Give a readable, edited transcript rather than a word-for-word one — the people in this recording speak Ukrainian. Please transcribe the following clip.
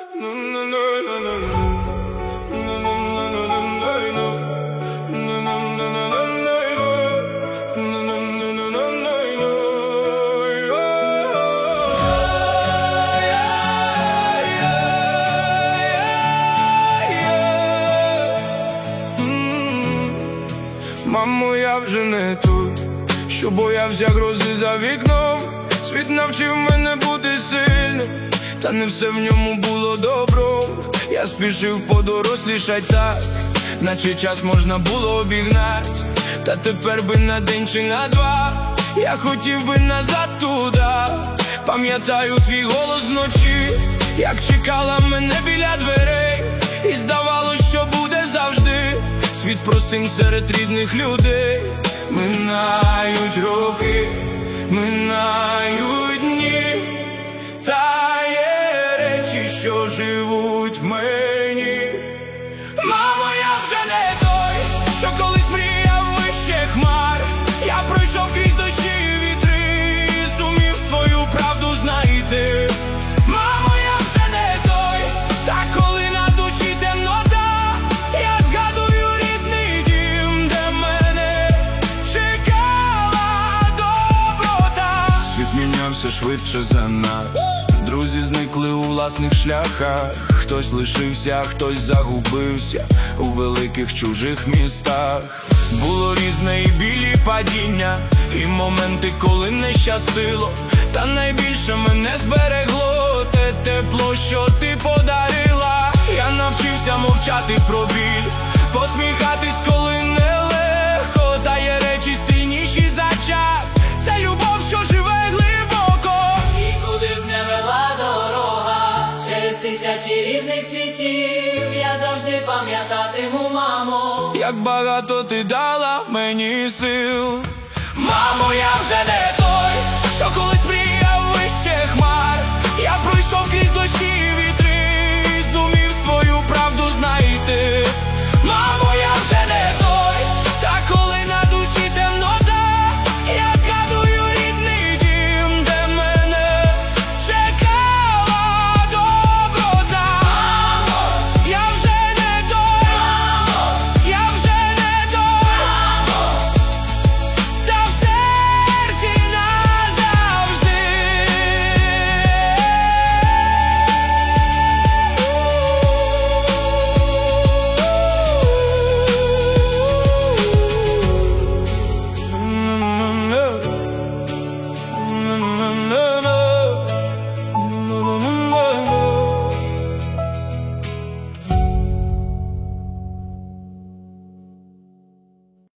Мамо, я вже не той, що боявся грози за вікном. Світ навчив мене бути сильним, та не все в ньому було добром. Я спішив подорослішать так, наче час можна було обігнать. Та тепер би на день чи на два я хотів би назад туди. Пам'ятаю твій голос вночі, як чекала мене біля дверей, і здавалось, що буде завжди світ простим серед рідних людей. Минають роки, минають дні, та є речі, що живуть в мені. Мамо, я вже не той, що колись мріяв вище хмар. Я пройшов крізь дощі і вітри, зумів свою правду знайти. Мамо, я вже не той, та коли на душі темнота, я згадую рідний дім, де мене чекала доброта. Світ мінявся швидше за нас, друзі зникли у власних шляхах. Хтось лишився, а хтось загубився у великих чужих містах. Було різне і білі падіння, і моменти, коли не щастило. Та найбільше мене зберегло те тепло, що ти подарила. Я навчився мовчати про біль, посміхатись, коли нелегко. Та є речі сильніші за час, це любов, що живе глибоко. І куди б не вела дорога, через тисячі різних світів, я завжди пам'ятатиму, мамо, як багато ти дала мені сил. Мамо, я вже не той, що коли